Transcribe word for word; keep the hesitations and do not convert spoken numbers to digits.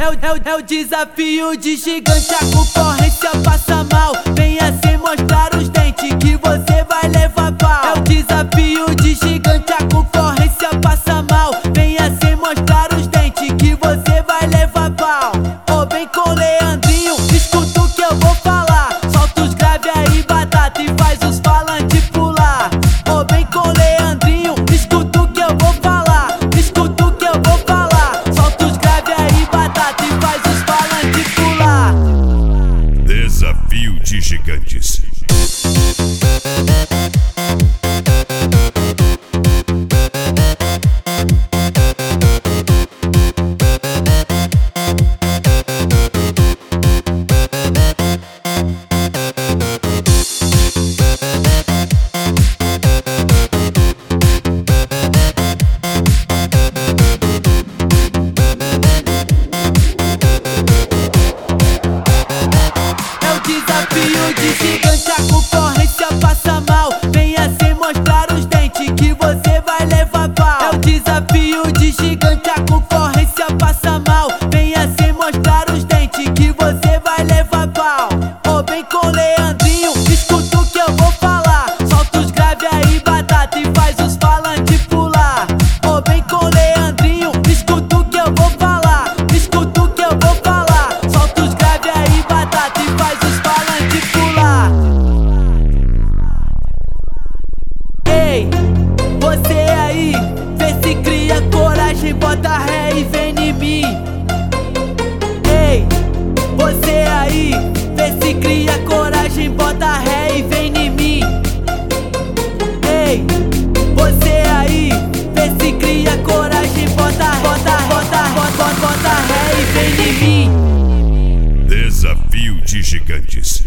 É o, é o, é o desafio de gigante, a concorrência passa mal. Venha se mostrar os dentes que você vai levar pau. É o desafio de gigante, a concorrência passa mal. Venha se mostrar os dentes que você vai levar pau. Ô, vem com Leandrinho, escuta o que eu vou falar. Solta os grave aí, batata, e faz os falantes pular. Ô, vem com Leandrinho, escuta o que eu vou falar. Escuta o que eu vou falar. Solta os grave aí, batata, e faz os falantes pular. Desafio de gigantes. Desafio de gigante, a concorrência passa mal. Venha se mostrar os dentes que você vai levar pau. É o desafio de gigante, a concorrência passa mal. Venha se mostrar os dentes que você vai levar pau. Ô, vem com Leandrinho, escuta o que eu vou falar. Solta os grave aí, batata, e faz os falantes pular. Ô, vem com Leandrinho, escuta o que eu vou falar. Escuta o que eu vou falar. Solta os grave aí, batata, e faz os falantes pular. Ei, você aí, vê se cria coragem, bota ré e vem em mim. Ei, você aí, vê se cria coragem, bota ré e vem em mim. Ei, você aí, vê se cria coragem, bota, bota, bota, bota, bota ré e vem em mim. Desafio de gigantes.